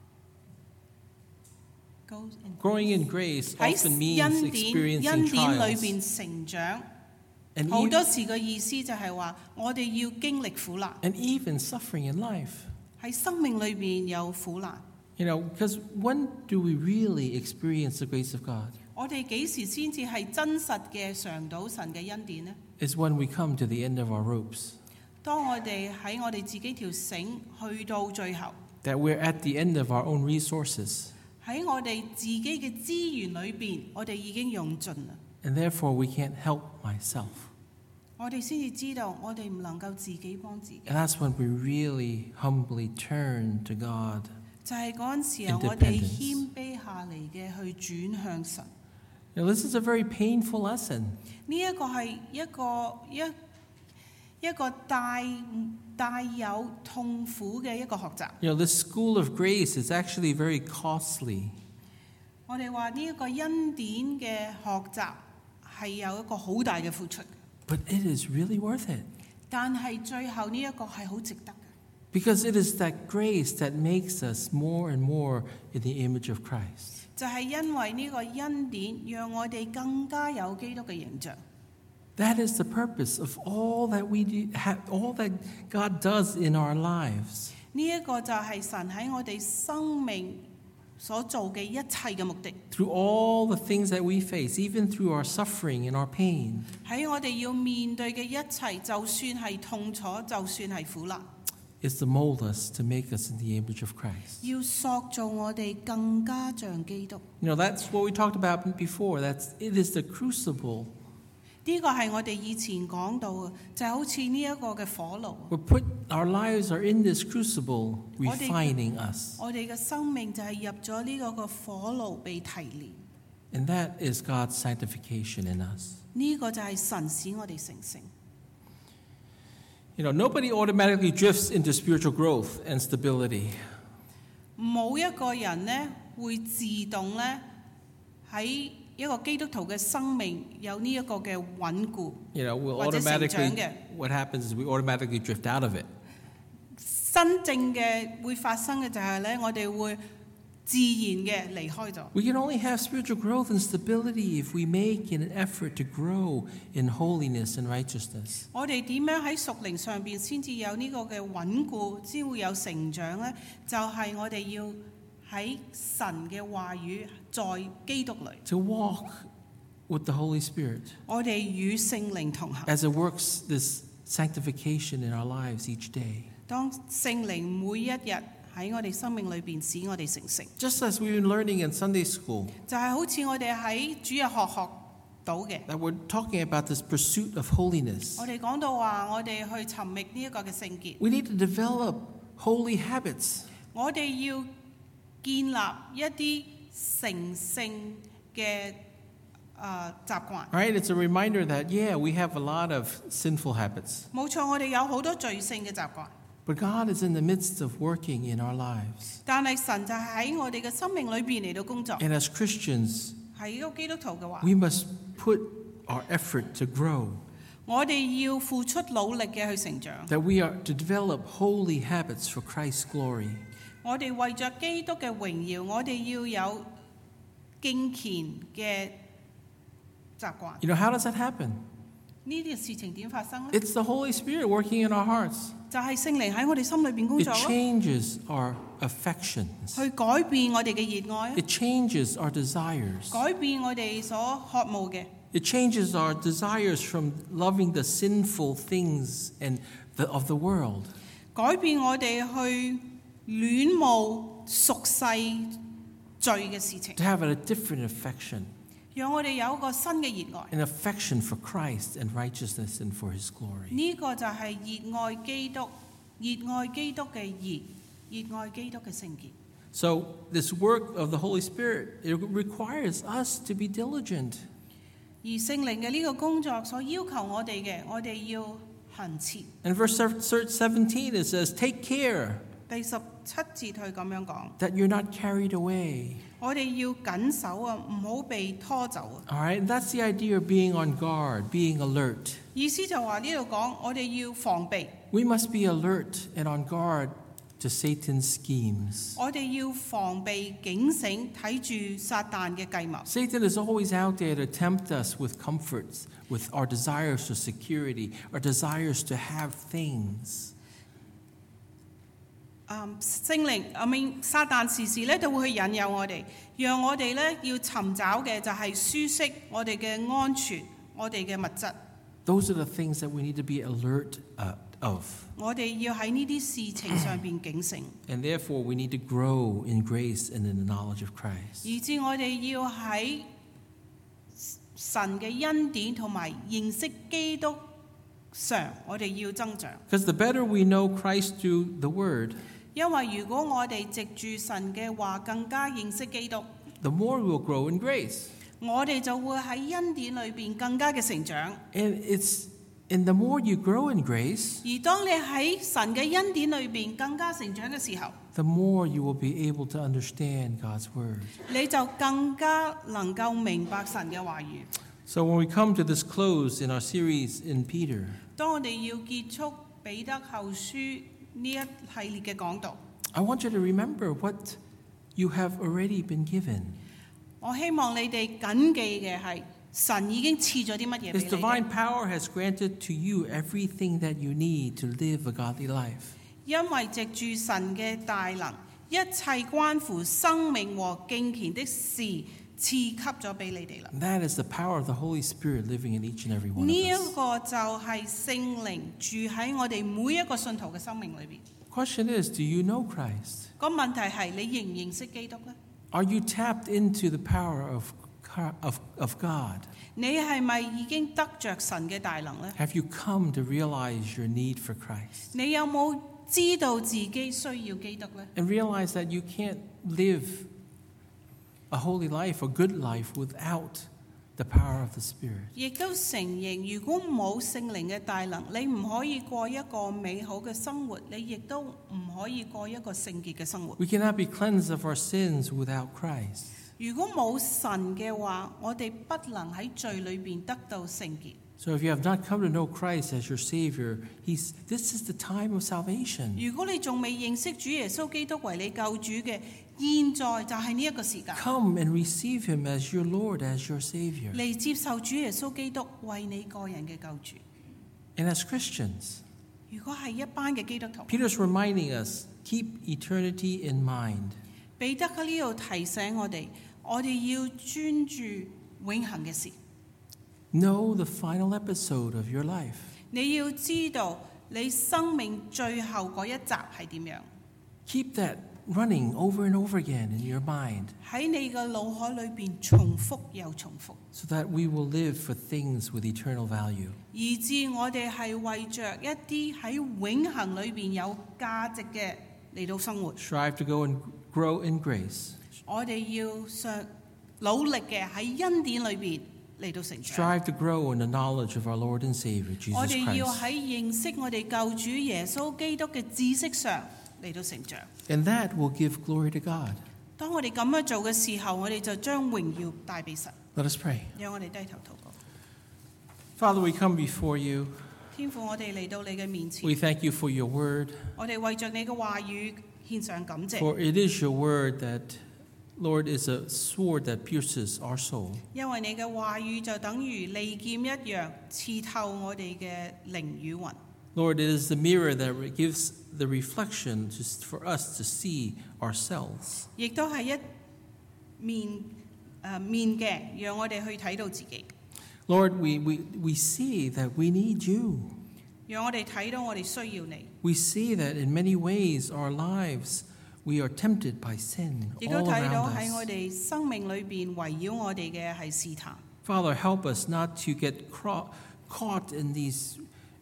Goes in Growing in grace 喺 often means 恩典恩 experiencing 典裏 trials. 邊成長， And 好 even, 多時嘅意思就係話，我哋要經歷苦難， and even suffering in life. 喺生命裏邊有苦難。 You know, because when do we really experience the grace of God? 我哋幾時先至係真實嘅嘗到神嘅恩典呢？ Is when we come to the end of our ropes. 當我哋喺我哋自己條繩去到最後， That we're at the end of our own resources. 喺我哋自己嘅資源裏邊，我哋已經用盡啦。 And therefore we can't help myself. 我哋先至知道，我哋唔能夠自己幫自己。 And that's when we really humbly turn to God. 就係嗰陣時候，我哋 Independence. 謙卑下嚟嘅去轉向神。 Now, this is a very painful lesson. 呢一個係一個一一個帶帶有痛苦嘅一個學習。 You know, this school of grace is actually very costly. 我哋話呢一個恩典嘅學習係有一個好大嘅付出， But it is really worth it. 但係最後呢一個係好值得嘅。 Because it is that grace that makes us more and more in the image of Christ. 就係因為呢個恩典，讓我哋更加有基督嘅形象。 That is the purpose of all that we do, have, all that God does in our lives. 呢一個就係神喺我哋生命所做嘅一切嘅目的。 Through all the things that we face, even through our suffering and our pain, 喺我哋要面對嘅一切，就算係痛楚，就算係苦難， is to mold us, to make us in the image of Christ. 要塑造我哋更加像基督。 You know, that's what we talked about before. That's, it is the crucible. 呢個係我哋以前講到嘅，就好似呢一個嘅火爐。 We're put, our lives are in this crucible, 我哋- refining us. 我哋嘅生命就係入咗呢個嘅火爐被提煉， And that is God's sanctification in us. 呢、個就係神使我哋成聖。 You know, nobody automatically drifts into spiritual growth and stability. 冇一個人呢會自動呢喺一個基督徒嘅生命有呢一個嘅穩固。 You know, we'll 或者成長嘅。 automatically, what happens is we automatically drift out of it. 真正嘅會發生嘅就係呢，我哋會自然嘅離開咗。 We can only have spiritual growth and stability if we make an effort to grow in holiness and righteousness. 我哋點樣喺屬靈上邊先至有呢個嘅穩固，先會有成長呢？就係、我哋要喺神嘅話語在基督裏， To walk with the Holy Spirit 我哋與聖靈同行， as it works this sanctification in our lives each day. 當聖靈每一日喺我哋生命裏邊使我哋成聖， Just as we've been learning in Sunday school, 就係好似我哋喺主日學學到嘅。 that we're talking about this pursuit of holiness. 我哋講到話，我哋去尋覓呢一個嘅聖潔， We need to develop holy habits. 我哋要建立一啲成聖嘅誒習慣。 Right? It's a reminder that, yeah, we have a lot of sinful habits. 冇錯，我哋有好多罪性嘅習慣， But God is in the midst of working in our lives. 但係神就係喺我哋嘅生命裏邊嚟到工作。 And as Christians, 係一個基督徒嘅話， we must put our effort to grow, 我哋要付出努力嘅去成長。 that we are to develop holy habits for Christ's glory. 我哋為着基督嘅榮耀，我哋要有敬虔嘅習慣。 You know, how does that happen? 呢啲事情點發生呢？ It's the Holy Spirit working in our hearts. 就係聖靈喺我哋心裏邊工 It 作咯， changes our affections. 去改變我哋嘅熱愛， It changes our desires. 改變我哋所渴慕嘅。 It changes our desires from loving the sinful things and the, of the world. 改變我哋去戀慕俗世罪嘅事情， To have a different affection, 讓我哋有一個新嘅熱愛。 an affection for Christ and righteousness and for His glory. 呢個就係熱愛基督，熱愛基督嘅熱，熱愛基督嘅聖潔。 So this work of the Holy Spirit, it requires us to be diligent. 而聖靈嘅呢個工作所要求我哋嘅，我哋要恆切。 And verse seventeen, it says, take care 第十七節佢咁樣講， that you're not carried away. 我哋要緊守啊，唔好被拖走啊。 All right, and that's the idea of being on guard, being alert. 意思就話呢度講，我哋要防備， We must be alert and on guard to Satan's schemes. 我哋要防備警醒，睇住撒旦嘅計謀。 Satan is always out there to tempt us with comforts, with our desires for security, our desires to have things. 嗯，聖靈I mean撒旦時時咧都會去引誘我哋，讓我哋咧要尋找嘅就係舒適，我哋嘅安全，我哋嘅物質。 Those are the things that we need to be alert uh, of. 我哋要喺呢啲事情上邊警醒， And therefore, we need to grow in grace and in the knowledge of Christ. 以致我哋要喺神嘅恩典同埋認識基督上，我哋要增長。 Because the better we know Christ through the Word, 因為如果我哋藉住神嘅話更加認識基督， the more we will grow in grace. 我哋就會喺恩典裏邊更加嘅成長。 And it's and the more you grow in grace, 而當你喺神嘅恩典裏邊更加成長嘅時候， the more you will be able to understand God's Word. 你就更加能夠明白神嘅話語。 So when we come to this close in our series in Peter, 當我哋要結束彼得後書呢一系列嘅講道， I want you to remember what you have already been given. 我希望你哋謹記嘅係神已經賜咗啲乜嘢俾 His 你 divine 哋， power has granted to you everything that you need to live a godly life. 因為藉住神嘅大能，一切關乎生命和敬虔的事賜給咗俾你哋啦。 That is the power of the Holy Spirit living in each and every one 呢 of 一 us. 個就係聖靈住喺我哋每一個信徒嘅生命裏邊。 Question is, do you know Christ? 個問題係你認唔認識基督呢？ Are you tapped into the power of, of, of God? 你係咪已經得着神嘅大能呢？ Have you come to realize your need for Christ? 你有冇知道自己需要基督呢？ And realize that you can't live a holy life, a good life, without the power of the Spirit. 亦都承認，如果冇聖靈嘅大能，你唔可以過一個美好嘅生活，你亦都唔可以過一個聖潔嘅生活。 We cannot be cleansed of our sins without Christ. 如果冇神嘅話，我哋不能喺罪裏邊得到聖潔。 So if you have not come to know Christ as your Savior, he's, this is the time of salvation. 如果你仲未認識主耶穌基督為你救主嘅，現在就係呢一個時間， Come and receive him as your Lord, as your Savior. 嚟接受主耶穌基督為你個人嘅救主。 And as Christians, 如果係一班嘅基督徒， Peter's reminding us, keep eternity in mind. 彼得喺呢度提醒我哋，我哋要專注永恆嘅事。 Know the final episode of your life. 你要知道你生命最後嗰一集係點樣。 Keep that running over and over again in your mind, 喺你嘅腦海裏邊重複又重複， so that we will live for things with eternal value. 以致我哋係為着一啲喺永恆裏邊有價值嘅嚟到生活。 Strive to go and grow in grace. 我哋要上努力嘅喺恩典裏邊嚟到成長。 Strive to grow in the knowledge of our Lord and Savior, 我 Jesus 哋要 Christ. 喺認識我哋救主耶穌基督嘅知識上嚟到成長。 And that will give glory to God. 當我哋咁樣做嘅時候，我哋就將榮耀帶俾神。 Let us pray. 讓我哋低頭禱告。 Father, we come before you. 天父，我哋嚟到你嘅面前， We thank you for your word, 我哋為着你嘅話語獻上感謝， for it is your word that, Lord, is a sword that pierces our soul. 因為你嘅話語就等於利劍一樣，刺透我哋嘅靈與魂。 Lord, it is the mirror that gives the reflection to, for us to see ourselves. 亦都係一面誒、呃、面鏡，讓我哋去睇到自己， Lord, we, we, we see that we need you. 讓我哋睇到我哋需要你， We see that in many ways our lives, we are tempted by sin 亦都 all 睇到 around 喺我 us. 哋生命裏邊圍繞我哋嘅係試探。 Father, help us not to get cro- caught in these,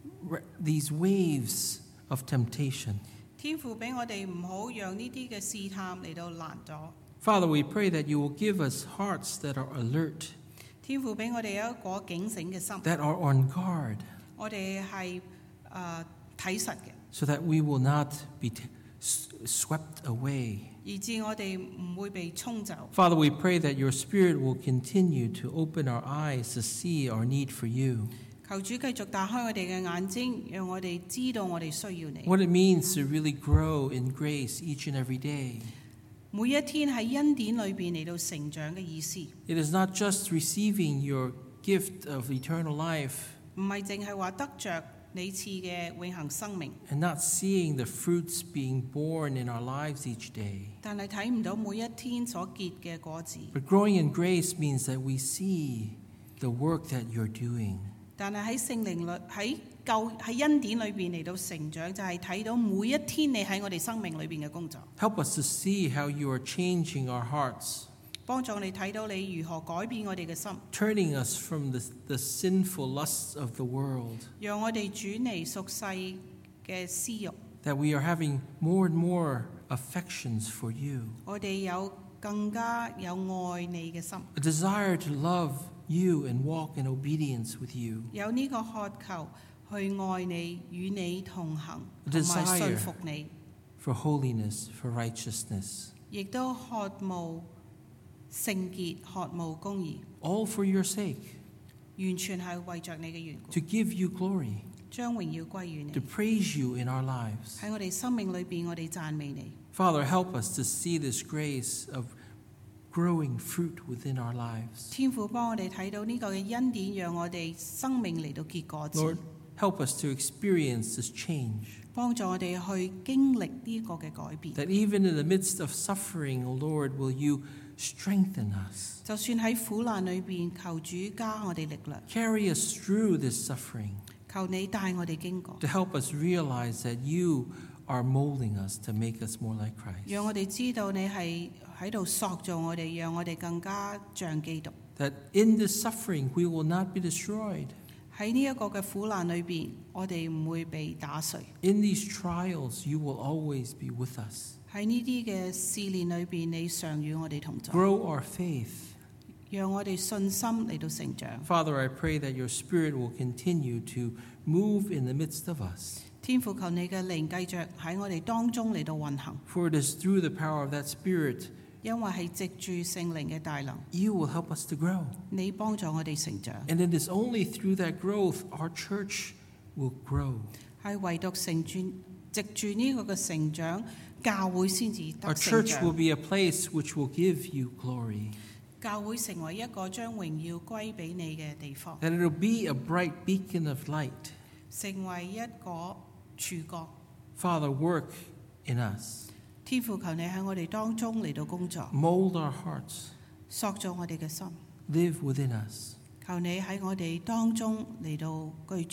these waves of temptation. 天父俾我哋唔好讓呢啲嘅試探嚟到攔阻。 Father, we pray that you will give us hearts that are alert, 天父俾我哋有一個警醒嘅心， that are on guard, 我哋係誒睇實嘅， so that we will not be t- s- swept away. 以致我哋唔會被沖走。 Father, we pray that your Spirit will continue to open our eyes to see our need for you, 求主繼續打開我哋嘅眼睛，讓我哋知道我哋需要你。 what it means to really grow in grace each and every day. 每一天喺恩典裏邊嚟到成長嘅意思， It is not just receiving your gift of eternal life 唔係淨係話得着你賜嘅永恆生命， and not seeing the fruits being born in our lives each day. 但係睇唔到每一天所結嘅果子。 But growing in grace means that we see the work that you're doing. 但係喺聖靈裏喺救喺恩典裏邊嚟到成長，就係、是、睇到每一天你喺我哋生命裏邊嘅工作， Help us to see how you are changing our hearts, 幫助我哋睇到你如何改變我哋嘅心， turning us from the, the sinful lusts of the world, 讓我哋轉離俗世嘅私慾， that we are having more and more affections for you, 我哋有更加有愛你嘅心， a desire to love you and walk in obedience with you, 有呢個渴求去愛你，與你同行， A 同埋 desire 信服你， for holiness, for righteousness, 亦都渴慕聖潔，渴慕公義， all for your sake, 完全係為着你嘅緣故， to give you glory, 將榮耀歸於你 to。praise you in our lives. 喺我哋生命裏邊，我哋讚美你。 Father, help us to see this grace of growing fruit within our lives. 天父幫我哋睇到呢個嘅恩典，讓我哋生命嚟到結果子， Lord, help us to experience this change, 幫助我哋去經歷呢個嘅改變。 that even in the midst of suffering, O Lord, will you strengthen us, 就算喺苦難裏邊，求主加我哋力量， carry us through this suffering, 求你帶我哋經過， to help us realize that you are molding us to make us more like Christ, 讓我哋知道你係喺度塑造我哋，讓我哋更加像基督。 that in this suffering we will not be destroyed. 喺呢一個嘅苦難裏邊，我哋唔會被打碎。 In these trials, you will always be with us. 喺呢啲嘅試煉裏邊，你常與我哋同在， Grow our faith. 讓我哋信心嚟到成長。 Father, I pray that your Spirit will continue to move in the midst of us. 天父，求你嘅靈繼續喺我哋當中嚟到運行， For it is through the power of that Spirit, 因為係藉住聖靈嘅大能， you will help us to grow. 你幫助我哋成長。 And it is only through that growth our church will grow. 係唯獨成轉藉住呢個嘅成長，教會先至得 Our 成 church will 長。 be a place which will give you glory. 教會成為一個將榮耀歸俾你嘅地方， That it will be a bright beacon of light. 成為一個柱角。 Father, work in us. 天父，求你喺我哋當中嚟到工作， Mold our hearts. 塑造我哋嘅心。 Live within us. 求你喺我哋當中嚟到居住。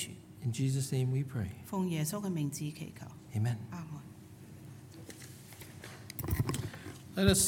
In Jesus' name we pray. 奉耶穌嘅名字祈求， Amen. 阿門。 Let us